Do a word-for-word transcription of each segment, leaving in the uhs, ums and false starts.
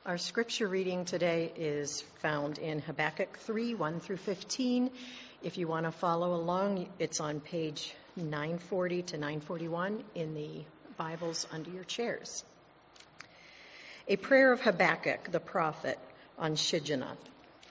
Our scripture reading today is found in Habakkuk three, one through fifteen. If you want to follow along, it's on page nine forty to nine forty-one in the Bibles under your chairs. A prayer of Habakkuk, the prophet, on Shigionoth.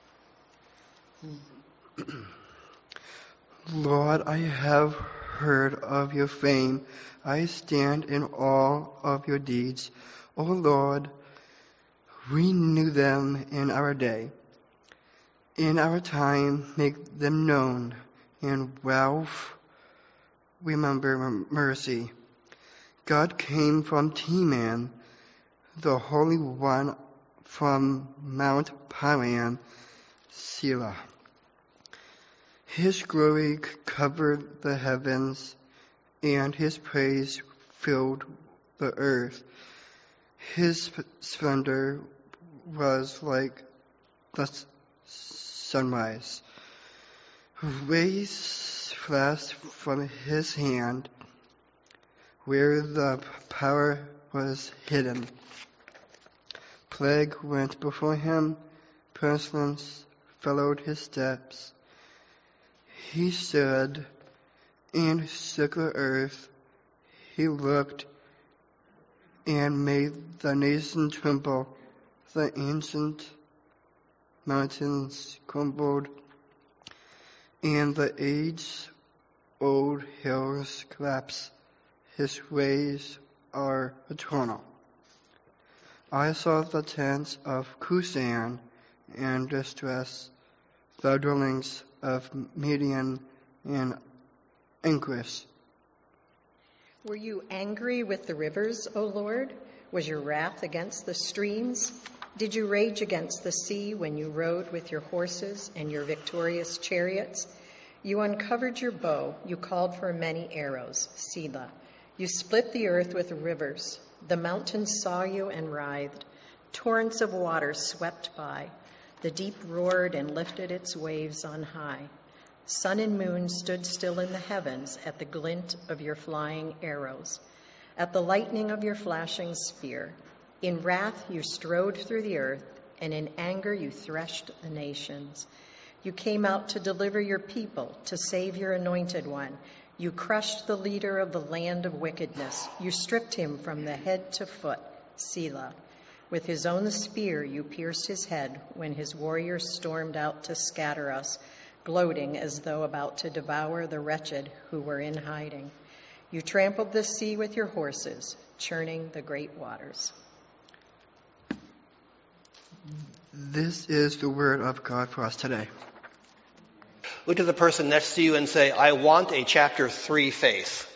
Lord, I have heard of your fame. I stand in awe of your deeds. O Lord, renew them in our day. In our time, make them known. In wealth, remember mercy. God came from Teman, the Holy One from Mount Paran, Selah. His glory covered the heavens, and his praise filled the earth. His splendor was like the sunrise. Rays flashed from his hand, where the power was hidden. Plague went before him, pestilence followed his steps. He stood and shook the earth. He looked and made the nation tremble. The ancient mountains crumbled, and the age-old hills collapsed. His ways are eternal. I saw the tents of Cushan in distress, the dwellings of Midian and Anguish. Were you angry with the rivers, O Lord? Was your wrath against the streams? Did you rage against the sea when you rode with your horses and your victorious chariots? You uncovered your bow. You called for many arrows, Selah. You split the earth with rivers. The mountains saw you and writhed. Torrents of water swept by. The deep roared and lifted its waves on high. Sun and moon stood still in the heavens at the glint of your flying arrows, at the lightning of your flashing spear. In wrath you strode through the earth, and in anger you threshed the nations. You came out to deliver your people, to save your anointed one. You crushed the leader of the land of wickedness. You stripped him from the head to foot, Selah. With his own spear you pierced his head when his warriors stormed out to scatter us, gloating as though about to devour the wretched who were in hiding. You trampled the sea with your horses, churning the great waters. This is the word of God for us today. Look at the person next to you and say, I want a chapter three faith.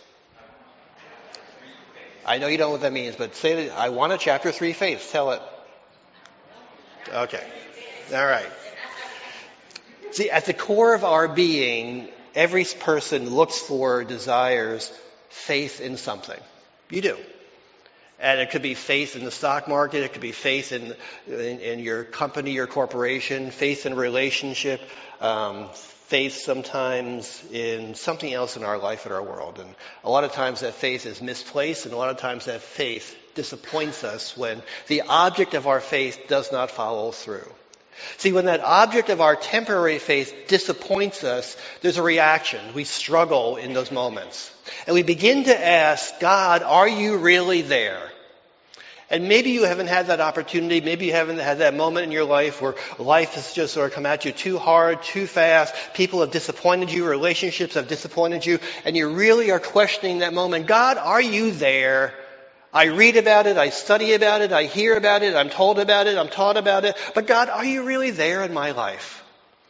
I know you don't know what that means, but say that, I want a chapter three faith. Tell it. Okay. All right. See, at the core of our being, every person looks for, desires faith in something. You do. And it could be faith in the stock market. It could be faith in in, in your company, your corporation, faith in a relationship, um, faith sometimes in something else in our life, in our world. And a lot of times that faith is misplaced, and a lot of times that faith disappoints us when the object of our faith does not follow through. See, when that object of our temporary faith disappoints us, there's a reaction. We struggle in those moments. And we begin to ask, God, are you really there? And maybe you haven't had that opportunity. Maybe you haven't had that moment in your life where life has just sort of come at you too hard, too fast. People have disappointed you. Relationships have disappointed you. And you really are questioning that moment. God, are you there? I read about it, I study about it, I hear about it, I'm told about it, I'm taught about it. But God, are you really there in my life?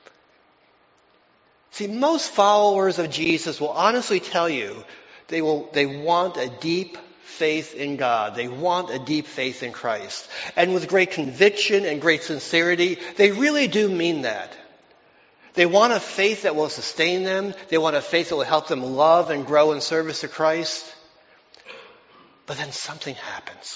See, most followers of Jesus will honestly tell you they will, they want a deep faith in God. They want a deep faith in Christ. And with great conviction and great sincerity, they really do mean that. They want a faith that will sustain them. They want a faith that will help them love and grow in service to Christ. But then something happens.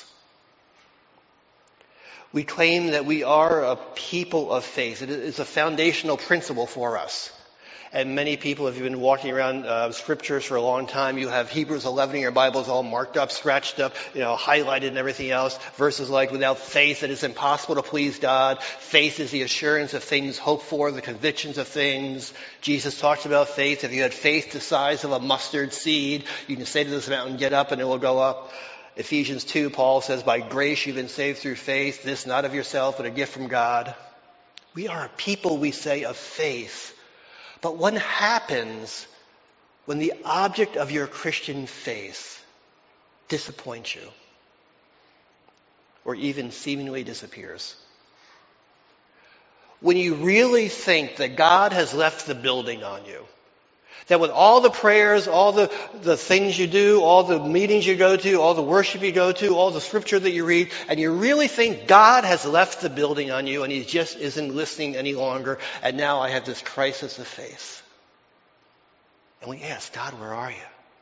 We claim that we are a people of faith. It is a foundational principle for us. And many people, if you've been walking around uh, scriptures for a long time, you have Hebrews eleven in your Bibles all marked up, scratched up, you know, highlighted and everything else. Verses like, without faith it is impossible to please God. Faith is the assurance of things hoped for, the convictions of things. Jesus talks about faith. If you had faith the size of a mustard seed, you can say to this mountain, get up, and it will go up. Ephesians two, Paul says, by grace you've been saved through faith, this not of yourself, but a gift from God. We are a people, we say, of faith. But what happens when the object of your Christian faith disappoints you, or even seemingly disappears? When you really think that God has left the building on you, that with all the prayers, all the, the things you do, all the meetings you go to, all the worship you go to, all the scripture that you read, and you really think God has left the building on you and he just isn't listening any longer, and now I have this crisis of faith. And we ask, God, where are you?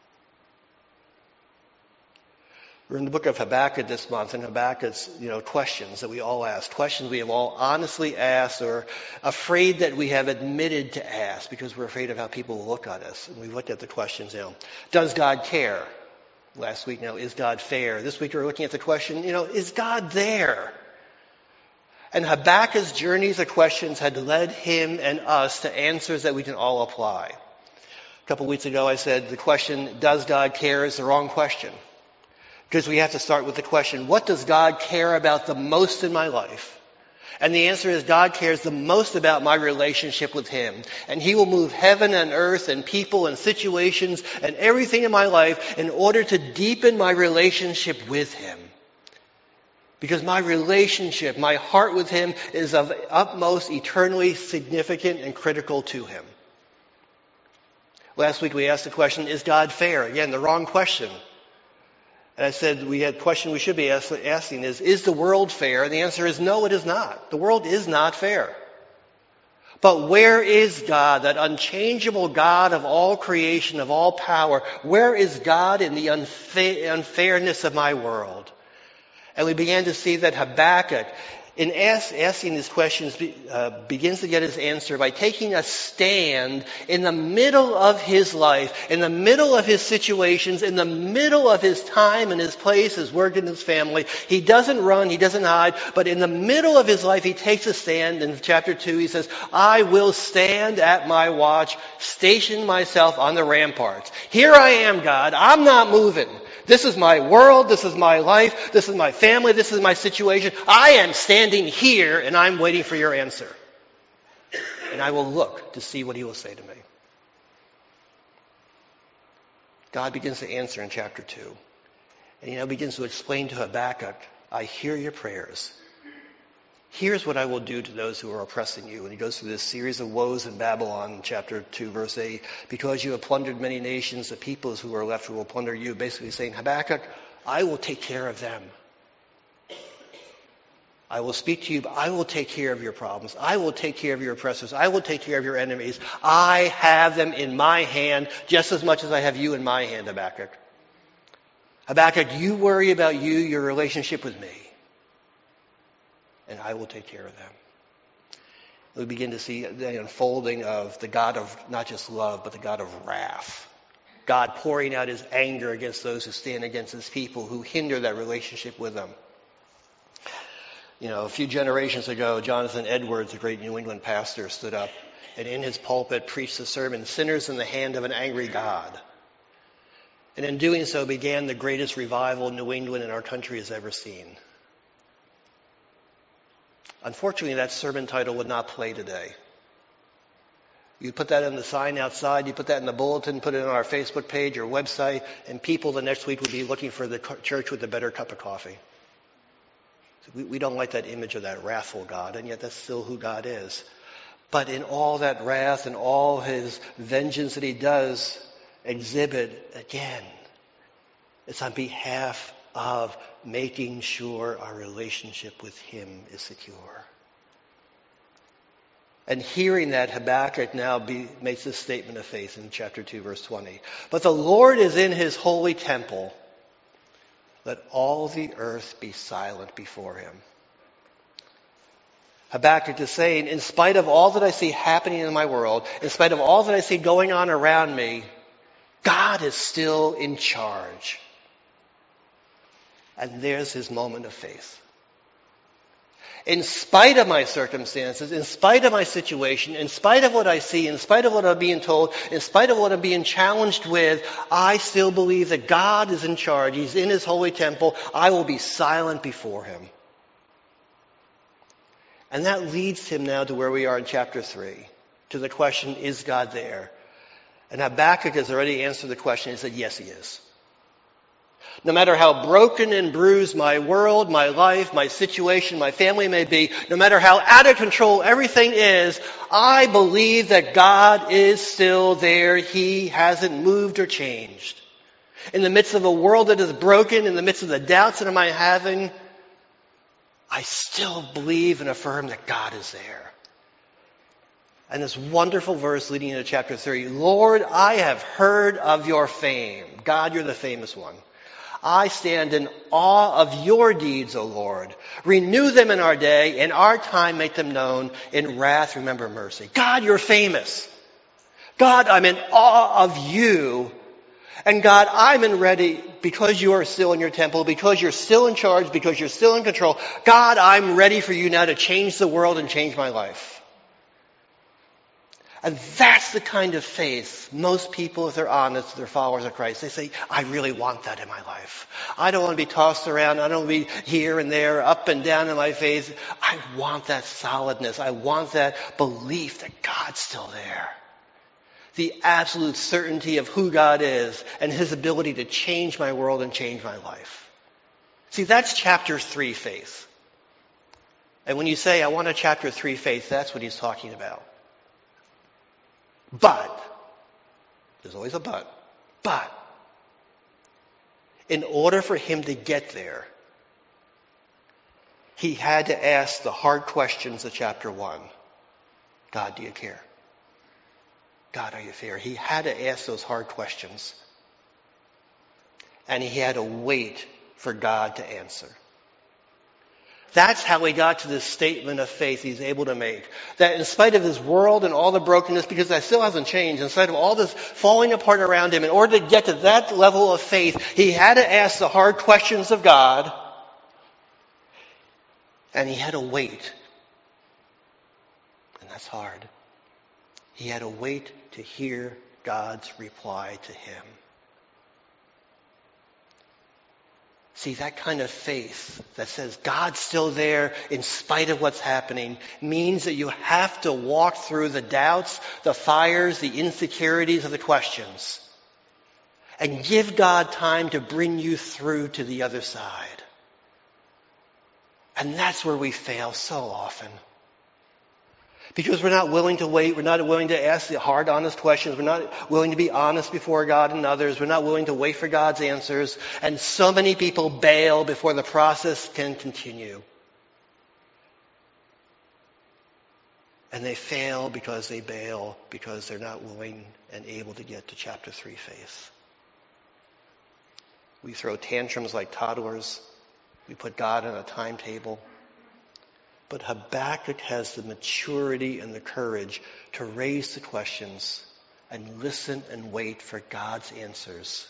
We're in the book of Habakkuk this month, and Habakkuk's, you know, questions that we all ask, questions we have all honestly asked or afraid that we have admitted to ask because we're afraid of how people will look at us. And we've looked at the questions now. Does God care? Last week now, is God fair? This week we're looking at the question, you know, is God there? And Habakkuk's journeys of questions had led him and us to answers that we can all apply. A couple weeks ago I said the question, does God care, is the wrong question. Because we have to start with the question, what does God care about the most in my life? And the answer is God cares the most about my relationship with him. And he will move heaven and earth and people and situations and everything in my life in order to deepen my relationship with him. Because my relationship, my heart with him is of utmost eternally significant and critical to him. Last week we asked the question, is God fair? Again, the wrong question. And I said we had a question we should be asking is, is the world fair? And the answer is no, it is not. The world is not fair. But where is God, that unchangeable God of all creation, of all power? Where is God in the unfa- unfairness of my world? And we began to see that Habakkuk, in ask, asking these questions, uh, begins to get his answer by taking a stand in the middle of his life, in the middle of his situations, in the middle of his time and his place, his work and his family. He doesn't run, he doesn't hide, but in the middle of his life he takes a stand. In chapter two he says, I will stand at my watch, station myself on the ramparts. Here I am, God, I'm not moving. This is my world, this is my life, this is my family, this is my situation. I am standing here and I'm waiting for your answer. And I will look to see what he will say to me. God begins to answer in chapter two. And he now begins to explain to Habakkuk, I hear your prayers. Here's what I will do to those who are oppressing you. And he goes through this series of woes in Babylon, chapter two, verse eight. Because you have plundered many nations, the peoples who are left will plunder you. Basically saying, Habakkuk, I will take care of them. I will speak to you, but I will take care of your problems. I will take care of your oppressors. I will take care of your enemies. I have them in my hand just as much as I have you in my hand, Habakkuk. Habakkuk, you worry about you, your relationship with me. And I will take care of them. We begin to see the unfolding of the God of not just love, but the God of wrath. God pouring out his anger against those who stand against his people, who hinder that relationship with them. You know, a few generations ago, Jonathan Edwards, a great New England pastor, stood up and in his pulpit preached the sermon, Sinners in the Hand of an Angry God. And in doing so began the greatest revival New England and our country has ever seen. Unfortunately, that sermon title would not play today. You put that on the sign outside, you put that in the bulletin, put it on our Facebook page or website, and people the next week would be looking for the church with a better cup of coffee. So we, we don't like that image of that wrathful God, and yet that's still who God is. But in all that wrath and all his vengeance that he does exhibit, again, it's on behalf of making sure our relationship with him is secure. And hearing that, Habakkuk now be, makes this statement of faith in chapter two, verse twenty. But the Lord is in his holy temple. Let all the earth be silent before him. Habakkuk is saying, in spite of all that I see happening in my world, in spite of all that I see going on around me, God is still in charge. And there's his moment of faith. In spite of my circumstances, in spite of my situation, in spite of what I see, in spite of what I'm being told, in spite of what I'm being challenged with, I still believe that God is in charge. He's in his holy temple. I will be silent before him. And that leads him now to where we are in chapter three, to the question, is God there? And Habakkuk has already answered the question. He said, yes, he is. No matter how broken and bruised my world, my life, my situation, my family may be, no matter how out of control everything is, I believe that God is still there. He hasn't moved or changed. In the midst of a world that is broken, in the midst of the doubts that am I having, I still believe and affirm that God is there. And this wonderful verse leading into chapter three, Lord, I have heard of your fame. God, you're the famous one. I stand in awe of your deeds, O Lord. Renew them in our day. In our time, make them known. In wrath, remember mercy. God, you're famous. God, I'm in awe of you. And God, I'm in ready because you are still in your temple, because you're still in charge, because you're still in control. God, I'm ready for you now to change the world and change my life. And that's the kind of faith most people, if they're honest, they're followers of Christ, they say, I really want that in my life. I don't want to be tossed around. I don't want to be here and there, up and down in my faith. I want that solidness. I want that belief that God's still there. The absolute certainty of who God is and his ability to change my world and change my life. See, that's chapter three faith. And when you say, I want a chapter three faith, that's what he's talking about. But, there's always a but, but, in order for him to get there, he had to ask the hard questions of chapter one. God, do you care? God, are you fair? He had to ask those hard questions. And he had to wait for God to answer. That's how he got to this statement of faith he's able to make. That in spite of his world and all the brokenness, because that still hasn't changed, in spite of all this falling apart around him, in order to get to that level of faith, he had to ask the hard questions of God. And he had to wait. And that's hard. He had to wait to hear God's reply to him. See, that kind of faith that says God's still there in spite of what's happening means that you have to walk through the doubts, the fires, the insecurities of the questions and give God time to bring you through to the other side. And that's where we fail so often. Because we're not willing to wait. We're not willing to ask the hard, honest questions. We're not willing to be honest before God and others. We're not willing to wait for God's answers. And so many people bail before the process can continue. And they fail because they bail because they're not willing and able to get to chapter three faith. We throw tantrums like toddlers. We put God on a timetable. But Habakkuk has the maturity and the courage to raise the questions and listen and wait for God's answers.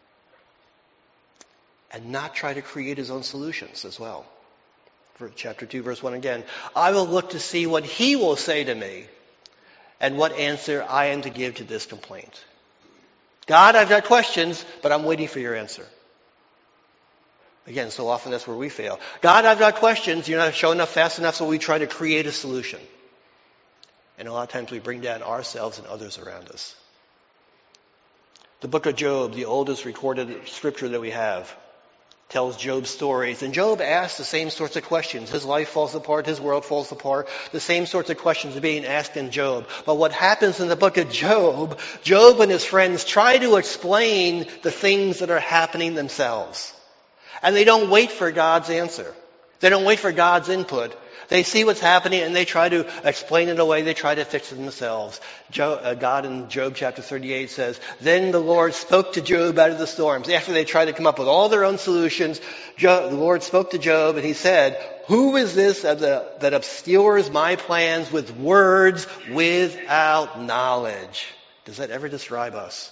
And not try to create his own solutions as well. For chapter two, verse one again. I will look to see what he will say to me and what answer I am to give to this complaint. God, I've got questions, but I'm waiting for your answer. Again, so often that's where we fail. God, I've got questions. You're not showing up fast enough, so we try to create a solution. And a lot of times we bring down ourselves and others around us. The book of Job, the oldest recorded scripture that we have, tells Job's stories. And Job asks the same sorts of questions. His life falls apart. His world falls apart. The same sorts of questions are being asked in Job. But what happens in the book of Job, Job and his friends try to explain the things that are happening themselves. And they don't wait for God's answer. They don't wait for God's input. They see what's happening and they try to explain it away. They try to fix it themselves. Job, uh, God in Job chapter thirty-eight says, then the Lord spoke to Job out of the storms. After they tried to come up with all their own solutions, Job, the Lord spoke to Job and he said, who is this that obscures my plans with words without knowledge? Does that ever describe us?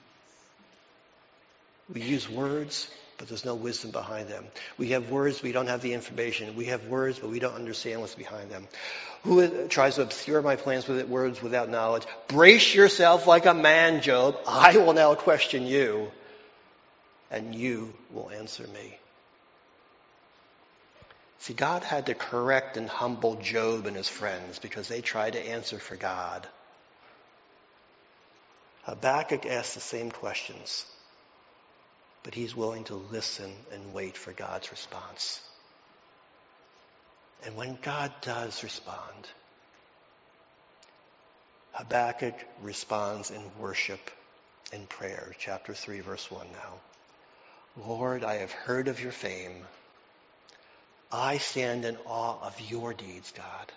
We use words, but there's no wisdom behind them. We have words, we don't have the information. We have words, but we don't understand what's behind them. Who tries to obscure my plans with words without knowledge? Brace yourself like a man, Job. I will now question you, and you will answer me. See, God had to correct and humble Job and his friends because they tried to answer for God. Habakkuk asked the same questions, but he's willing to listen and wait for God's response. And when God does respond, Habakkuk responds in worship and prayer. Chapter three, verse one now. Lord, I have heard of your fame. I stand in awe of your deeds, God.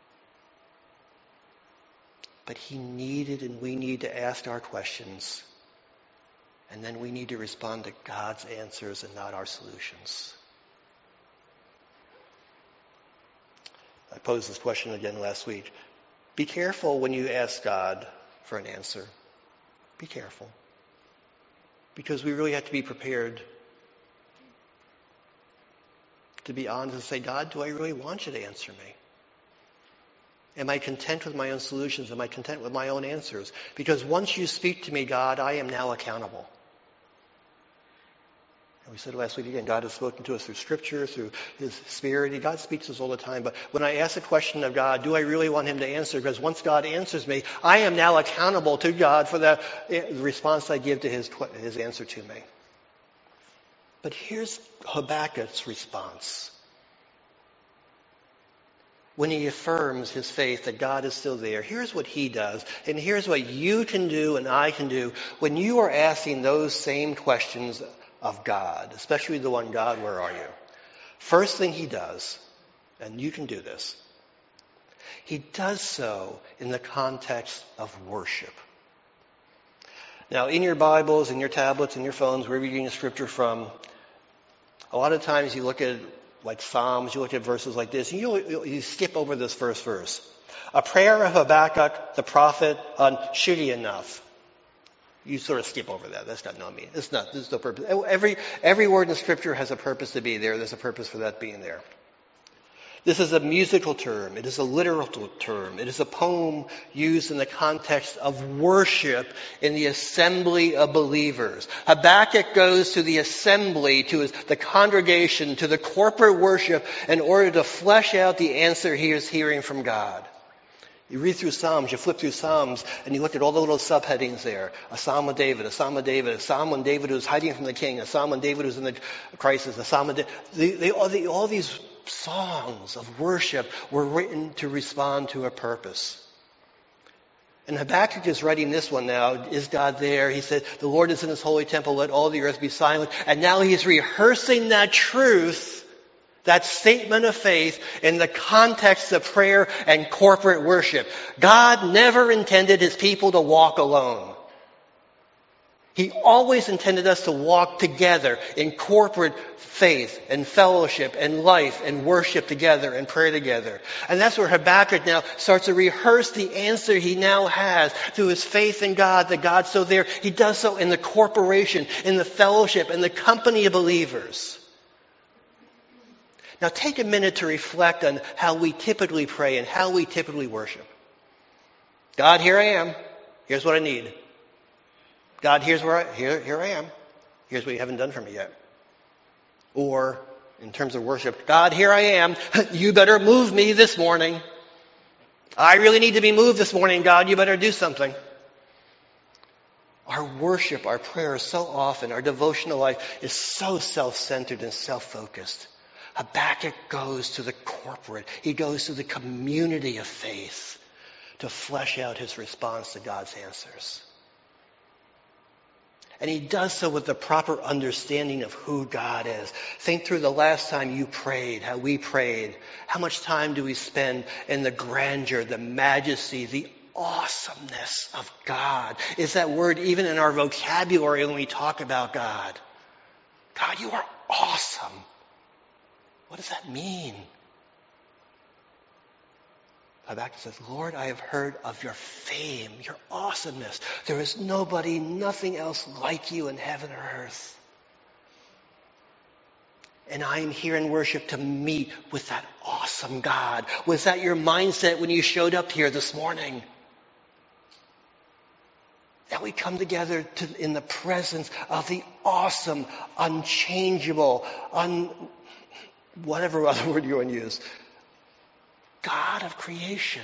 But he needed and we need to ask our questions. And then we need to respond to God's answers and not our solutions. I posed this question again last week. Be careful when you ask God for an answer. Be careful. Because we really have to be prepared to be honest and say, God, do I really want you to answer me? Am I content with my own solutions? Am I content with my own answers? Because once you speak to me, God, I am now accountable. And we said last week again, God has spoken to us through Scripture, through His Spirit. God speaks to us all the time. But when I ask a question of God, do I really want Him to answer? Because once God answers me, I am now accountable to God for the response I give to His, his answer to me. But here's Habakkuk's response. When he affirms his faith that God is still there, here's what he does, and here's what you can do and I can do when you are asking those same questions of God, especially the one, God, where are you? First thing he does, and you can do this, he does so in the context of worship. Now, in your Bibles, in your tablets, in your phones, wherever you're reading the Scripture from, a lot of times you look at like Psalms, you look at verses like this, and you, you skip over this first verse. A prayer of Habakkuk, the prophet, on Shitty enough. You sort of skip over that. That's got no meaning. It's not. There's no purpose. Every, every word in Scripture has a purpose to be there. There's a purpose for that being there. This is a musical term. It is a literal term. It is a poem used in the context of worship in the assembly of believers. Habakkuk goes to the assembly, to his, the congregation, to the corporate worship in order to flesh out the answer he is hearing from God. You read through Psalms, you flip through Psalms, and you look at all the little subheadings there. A Psalm of David, a Psalm of David, a Psalm when David was hiding from the king, a Psalm when David was in the crisis, a Psalm of David. They, they, all, they, all these songs of worship were written to respond to a purpose. And Habakkuk is writing this one now. Is God there? He said, the Lord is in his holy temple, let all the earth be silent. And now he's rehearsing that truth, that statement of faith in the context of prayer and corporate worship. God never intended his people to walk alone. He always intended us to walk together in corporate faith and fellowship and life and worship together and pray together. And that's where Habakkuk now starts to rehearse the answer he now has through his faith in God, that God's so there. He does so in the corporation, in the fellowship, in the company of believers. Now take a minute to reflect on how we typically pray and how we typically worship. God, here I am. Here's what I need. God, here's where I, here, here I am. Here's what you haven't done for me yet. Or, in terms of worship, God, here I am. You better move me this morning. I really need to be moved this morning, God. You better do something. Our worship, our prayer so often, our devotional life is so self-centered and self-focused. Habakkuk goes to the corporate. He goes to the community of faith to flesh out his response to God's answers. And he does so with the proper understanding of who God is. Think through the last time you prayed, how we prayed. How much time do we spend in the grandeur, the majesty, the awesomeness of God? Is that word even in our vocabulary when we talk about God? God, you are awesome. What does that mean? Habakkuk says, Lord, I have heard of your fame, your awesomeness. There is nobody, nothing else like you in heaven or earth. And I am here in worship to meet with that awesome God. Was that your mindset when you showed up here this morning? That we come together to, in the presence of the awesome, unchangeable, un, whatever other word you want to use, God of creation.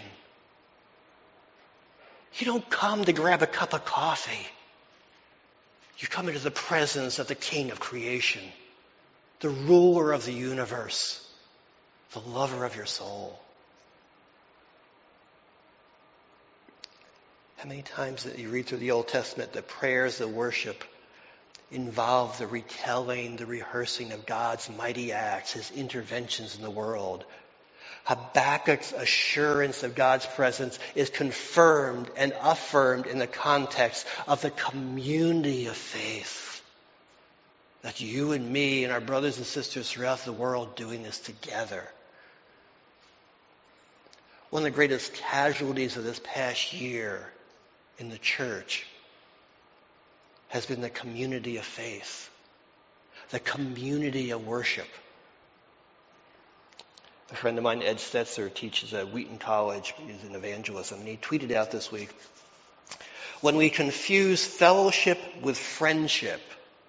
You don't come to grab a cup of coffee. You come into the presence of the King of creation, the ruler of the universe, the lover of your soul. How many times that you read through the Old Testament, the prayers, the worship involve the retelling, the rehearsing of God's mighty acts, his interventions in the world. Habakkuk's assurance of God's presence is confirmed and affirmed in the context of the community of faith. That's you and me and our brothers and sisters throughout the world doing this together. One of the greatest casualties of this past year in the church has been the community of faith, the community of worship. A friend of mine, Ed Stetzer, teaches at Wheaton College. He's an evangelist, and he tweeted out this week, when we confuse fellowship with friendship,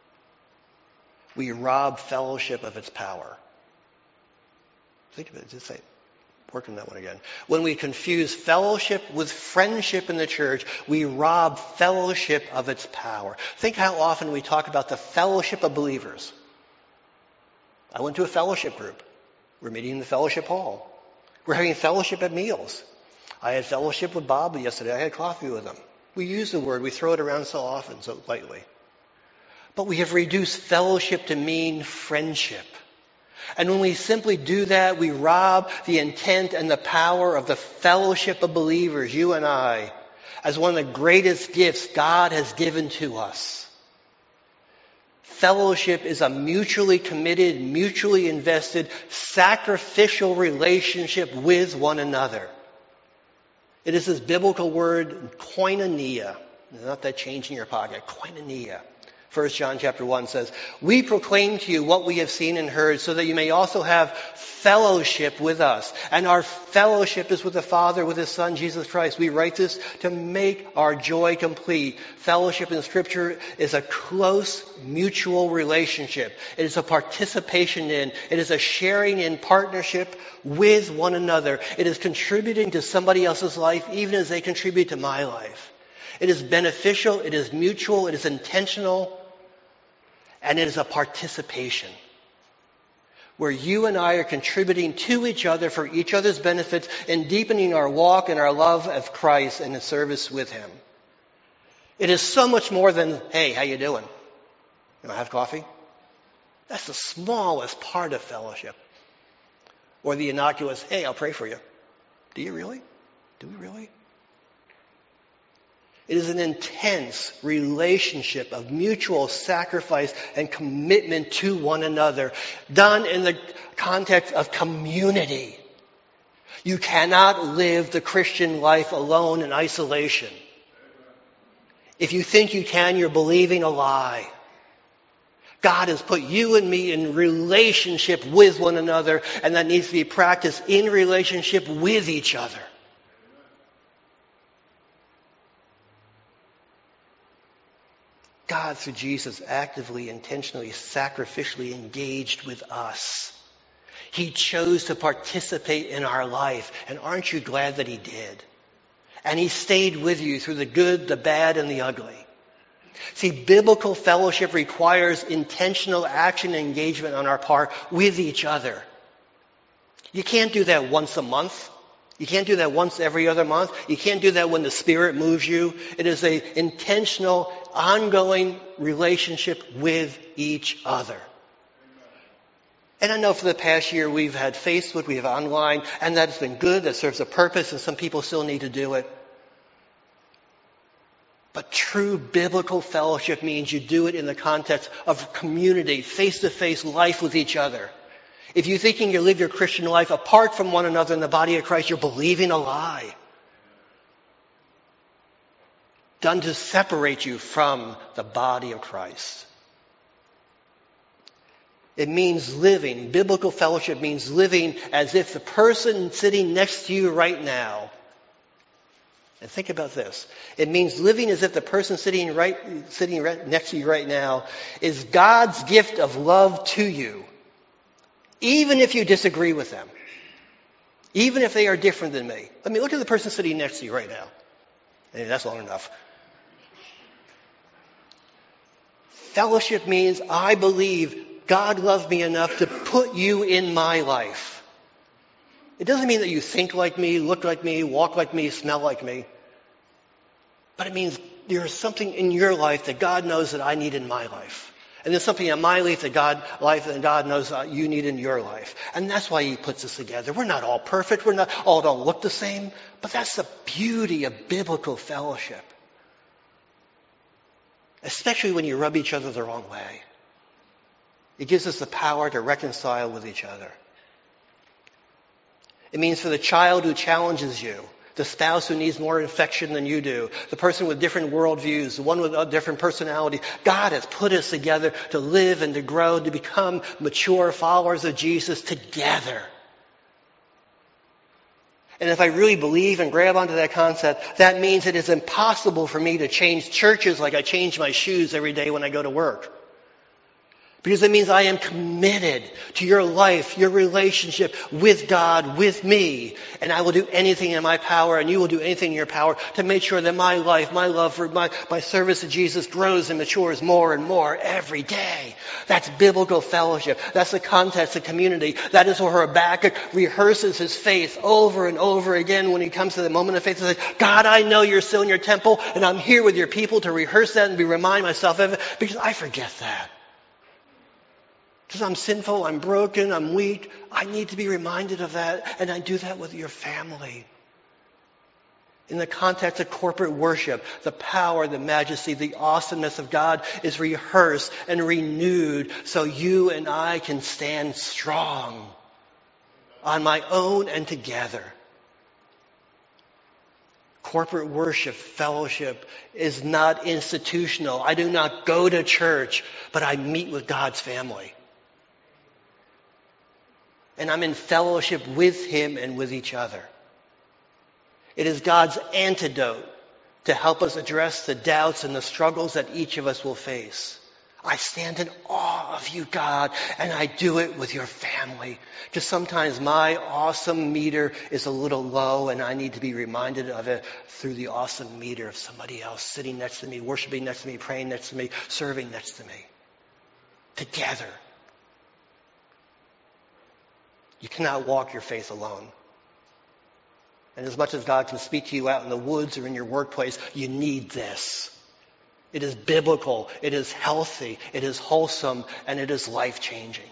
we rob fellowship of its power. Think of it. Just say, work on that one again. When we confuse fellowship with friendship in the church, we rob fellowship of its power. Think how often we talk about the fellowship of believers. I went to a fellowship group. We're meeting in the fellowship hall. We're having fellowship at meals. I had fellowship with Bob yesterday. I had coffee with him. We use the word. We throw it around so often, so lightly. But we have reduced fellowship to mean friendship. And when we simply do that, we rob the intent and the power of the fellowship of believers, you and I, as one of the greatest gifts God has given to us. Fellowship is a mutually committed, mutually invested, sacrificial relationship with one another. It is this biblical word, koinonia. Not that change in your pocket. Koinonia. First John chapter one says, we proclaim to you what we have seen and heard so that you may also have fellowship with us. And our fellowship is with the Father, with his Son, Jesus Christ. We write this to make our joy complete. Fellowship in Scripture is a close mutual relationship. It is a participation in. It is a sharing in partnership with one another. It is contributing to somebody else's life even as they contribute to my life. It is beneficial. It is mutual. It is intentional. And it is a participation where you and I are contributing to each other for each other's benefits and deepening our walk and our love of Christ and the service with him. It is so much more than, hey, how you doing? You want to have coffee? That's the smallest part of fellowship. Or the innocuous, hey, I'll pray for you. Do you really? Do we really? It is an intense relationship of mutual sacrifice and commitment to one another, done in the context of community. You cannot live the Christian life alone in isolation. If you think you can, you're believing a lie. God has put you and me in relationship with one another, and that needs to be practiced in relationship with each other. God, through Jesus, actively, intentionally, sacrificially engaged with us. He chose to participate in our life. And aren't you glad that he did? And he stayed with you through the good, the bad, and the ugly. See, biblical fellowship requires intentional action and engagement on our part with each other. You can't do that once a month. You can't do that once every other month. You can't do that when the Spirit moves you. It is an intentional ongoing relationship with each other. And I know for the past year we've had Facebook, we have online, and that's been good, that serves a purpose, and some people still need to do it. But true biblical fellowship means you do it in the context of community, face-to-face life with each other. If you're thinking you live your Christian life apart from one another in the body of Christ, you're believing a lie done to separate you from the body of Christ. It means living. Biblical fellowship means living as if the person sitting next to you right now, and think about this, it means living as if the person sitting right sitting right next to you right now is God's gift of love to you, even if you disagree with them, even if they are different than me. Let me look at the person sitting next to you right now. Hey, that's long enough. Fellowship means I believe God loved me enough to put you in my life. It doesn't mean that you think like me, look like me, walk like me, smell like me. But it means there's something in your life that God knows that I need in my life. And there's something in my life that God, life that God knows that you need in your life. And that's why He puts us together. We're not all perfect. We're not all don't look the same. But that's the beauty of biblical fellowship. Especially when you rub each other the wrong way. It gives us the power to reconcile with each other. It means for the child who challenges you, the spouse who needs more affection than you do, the person with different worldviews, the one with a different personality, God has put us together to live and to grow, to become mature followers of Jesus together. And if I really believe and grab onto that concept, that means it is impossible for me to change churches like I change my shoes every day when I go to work. Because it means I am committed to your life, your relationship with God, with me. And I will do anything in my power, and you will do anything in your power to make sure that my life, my love for my, my service to Jesus grows and matures more and more every day. That's biblical fellowship. That's the context of community. That is where Habakkuk rehearses his faith over and over again when he comes to the moment of faith. He says, God, I know you're still in your temple, and I'm here with your people to rehearse that and be remind myself of it, because I forget that. Because I'm sinful, I'm broken, I'm weak. I need to be reminded of that, and I do that with your family. In the context of corporate worship, the power, the majesty, the awesomeness of God is rehearsed and renewed so you and I can stand strong on my own and together. Corporate worship, fellowship is not institutional. I do not go to church, but I meet with God's family. And I'm in fellowship with Him and with each other. It is God's antidote to help us address the doubts and the struggles that each of us will face. I stand in awe of you, God, and I do it with your family. Because sometimes my awesome meter is a little low, and I need to be reminded of it through the awesome meter of somebody else sitting next to me, worshiping next to me, praying next to me, serving next to me. Together. You cannot walk your faith alone. And as much as God can speak to you out in the woods or in your workplace, you need this. It is biblical, it is healthy, it is wholesome, and it is life-changing.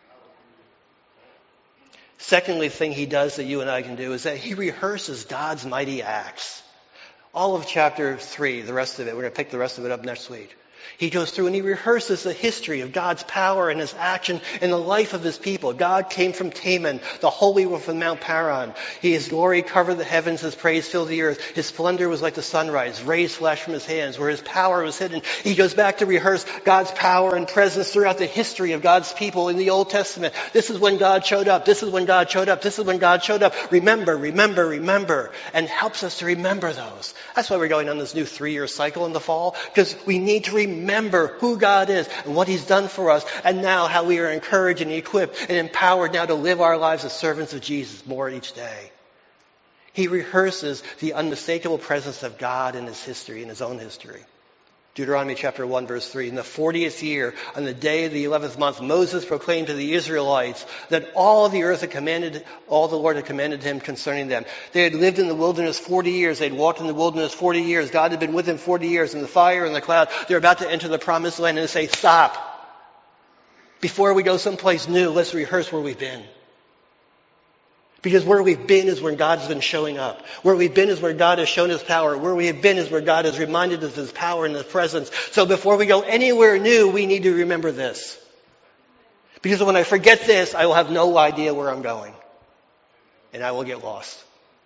Secondly, thing He does that you and I can do is that He rehearses God's mighty acts. All of chapter three, the rest of it, we're going to pick the rest of it up next week. He goes through and he rehearses the history of God's power and His action in the life of His people. God came from Teman, the holy one from Mount Paran. His glory covered the heavens, His praise filled the earth. His splendor was like the sunrise, rays flashed from His hands, where His power was hidden. He goes back to rehearse God's power and presence throughout the history of God's people in the Old Testament. This is when God showed up. This is when God showed up. This is when God showed up. Remember, remember, remember. And helps us to remember those. That's why we're going on this new three-year cycle in the fall, because we need to remember Remember who God is and what He's done for us, and now how we are encouraged and equipped and empowered now to live our lives as servants of Jesus more each day. He rehearses the unmistakable presence of God in His history, in His own history, Deuteronomy chapter one, verse three. In the fortieth year, on the day of the eleventh month, Moses proclaimed to the Israelites that all the earth had commanded, all the Lord had commanded him concerning them. They had lived in the wilderness forty years. They'd walked in the wilderness forty years. God had been with them forty years in the fire and the cloud. They're about to enter the promised land and they say, stop. Before we go someplace new, let's rehearse where we've been. Because where we've been is where God's been showing up. Where we've been is where God has shown his power. Where we have been is where God has reminded us of his power and his presence. So before we go anywhere new, we need to remember this. Because when I forget this, I will have no idea where I'm going. And I will get lost.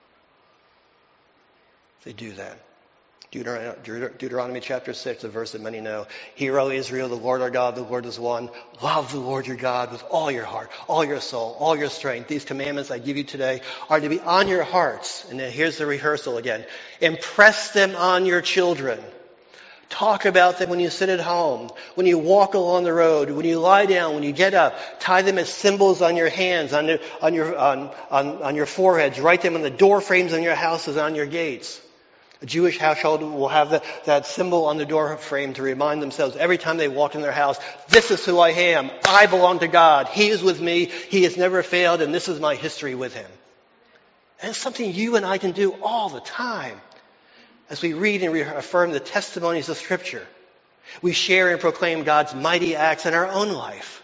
They do that. Deuteronomy, Deuteronomy chapter six, a verse that many know. Hear, O Israel, the Lord our God, the Lord is one. Love the Lord your God with all your heart, all your soul, all your strength. These commandments I give you today are to be on your hearts. And then here's the rehearsal again. Impress them on your children. Talk about them when you sit at home, when you walk along the road, when you lie down, when you get up. Tie them as symbols on your hands, on your, on your, on, on, on your foreheads. Write them on the door frames on your houses, on your gates. A Jewish household will have the, that symbol on the door frame to remind themselves every time they walk in their house, this is who I am. I belong to God. He is with me. He has never failed, and this is my history with him. And it's something you and I can do all the time as we read and affirm the testimonies of Scripture. We share and proclaim God's mighty acts in our own life.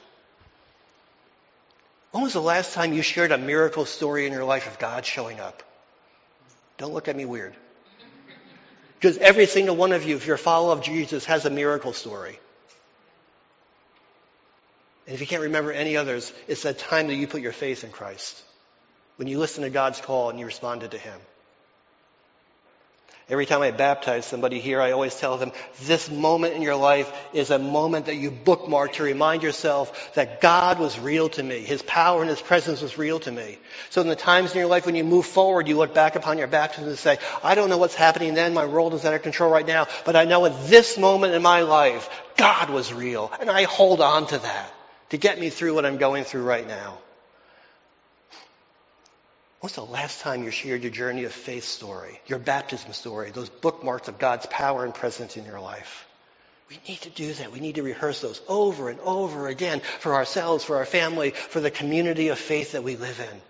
When was the last time you shared a miracle story in your life of God showing up? Don't look at me weird. Because every single one of you, if you're a follower of Jesus, has a miracle story. And if you can't remember any others, it's that time that you put your faith in Christ. When you listen to God's call and you responded to him. Every time I baptize somebody here, I always tell them, this moment in your life is a moment that you bookmark to remind yourself that God was real to me. His power and his presence was real to me. So in the times in your life when you move forward, you look back upon your baptism and say, I don't know what's happening then. My world is out of control right now. But I know at this moment in my life, God was real. And I hold on to that to get me through what I'm going through right now. When's the last time you shared your journey of faith story, your baptism story, those bookmarks of God's power and presence in your life? We need to do that. We need to rehearse those over and over again for ourselves, for our family, for the community of faith that we live in.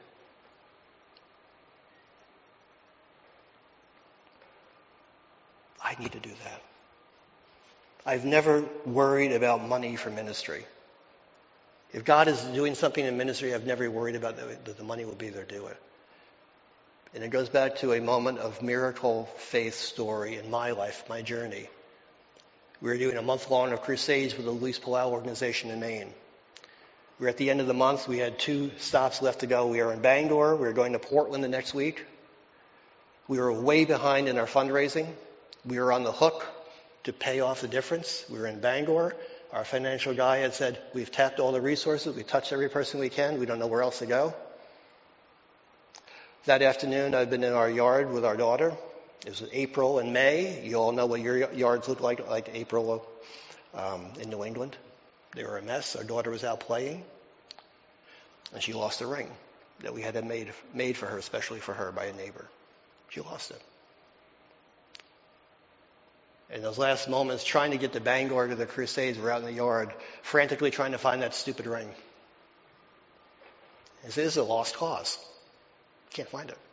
I need to do that. I've never worried about money for ministry. If God is doing something in ministry, I've never worried about that the money will be there to do it. And it goes back to a moment of miracle faith story in my life, my journey. We were doing a month long of crusades with the Luis Palau organization in Maine. We were at the end of the month. We had two stops left to go. We were in Bangor. We were going to Portland the next week. We were way behind in our fundraising. We were on the hook to pay off the difference. We were in Bangor. Our financial guy had said, we've tapped all the resources. We've touched every person we can. We don't know where else to go. That afternoon, I'd been in our yard with our daughter. It was April and May. You all know what your yards look like, like April um, in New England. They were a mess. Our daughter was out playing. And she lost a ring that we had made, made for her, especially for her, by a neighbor. She lost it. In those last moments, trying to get to Bangor to the crusades, we're out in the yard, frantically trying to find that stupid ring. And so this is a lost cause. Can't find it.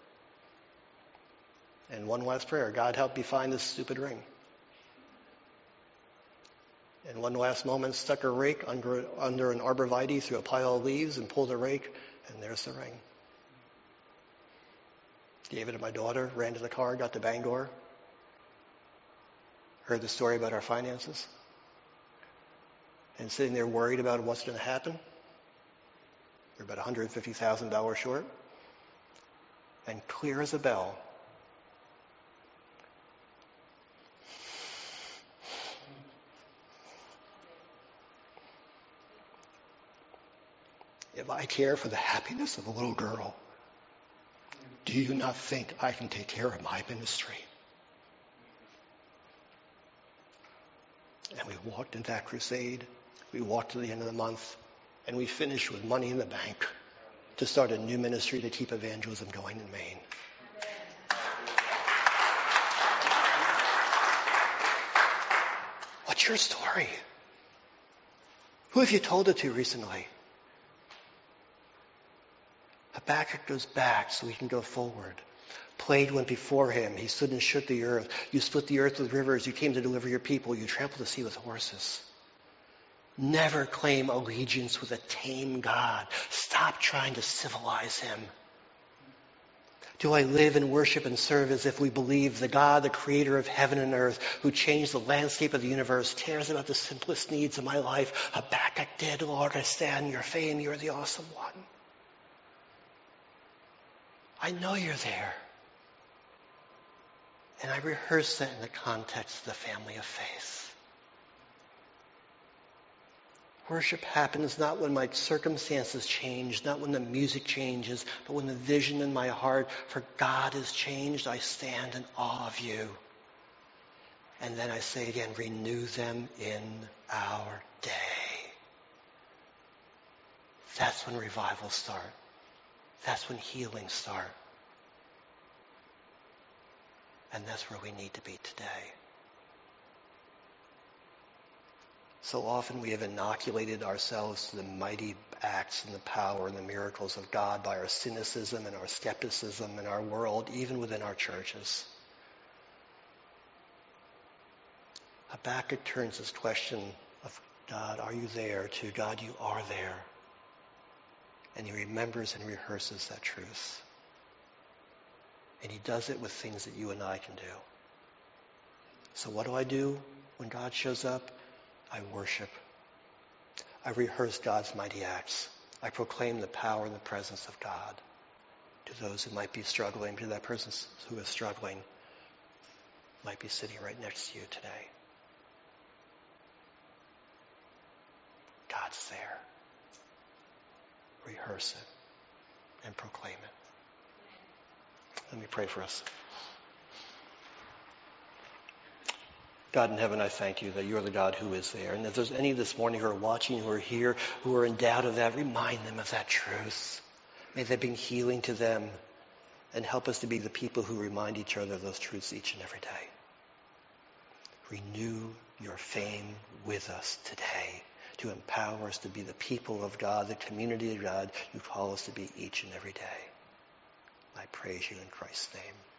And one last prayer, God help me find this stupid ring. And one last moment, stuck a rake under, under an arborvitae through a pile of leaves and pulled a rake, and there's the ring. Gave it to my daughter, ran to the car, got to Bangor. Heard the story about our finances. And sitting there worried about what's going to happen. We're about one hundred fifty thousand dollars short. And clear as a bell, if I care for the happiness of a little girl, do you not think I can take care of my ministry? And we walked into that crusade. We walked to the end of the month. And we finished with money in the bank to start a new ministry to keep evangelism going in Maine. What's your story? Who have you told it to recently? Habakkuk goes back so he can go forward. Plague went before him. He stood and shook the earth. You split the earth with rivers. You came to deliver your people. You trampled the sea with horses. Never claim allegiance with a tame God. Stop trying to civilize him. Do I live and worship and serve as if we believe the God, the creator of heaven and earth, who changed the landscape of the universe, cares about the simplest needs of my life? Habakkuk did. Lord, I stand in your fame. You're the awesome one. I know you're there. And I rehearse that in the context of the family of faith. Worship happens not when my circumstances change, not when the music changes, but when the vision in my heart for God is changed. I stand in awe of you. And then I say again, renew them in our day. That's when revivals start. That's when healings start. And that's where we need to be today. So often we have inoculated ourselves to the mighty acts and the power and the miracles of God by our cynicism and our skepticism in our world, even within our churches. Habakkuk turns his question of God, are you there, to God, you are there. And he remembers and rehearses that truth. And he does it with things that you and I can do. So what do I do when God shows up? I worship. I rehearse God's mighty acts. I proclaim the power and the presence of God to those who might be struggling, to that person who is struggling, might be sitting right next to you today. God's there. Rehearse it and proclaim it. Let me pray for us. God in heaven, I thank you that you are the God who is there. And if there's any this morning who are watching, who are here, who are in doubt of that, remind them of that truth. May that bring healing to them and help us to be the people who remind each other of those truths each and every day. Renew your fame with us today to empower us to be the people of God, the community of God you call us to be each and every day. I praise you in Christ's name.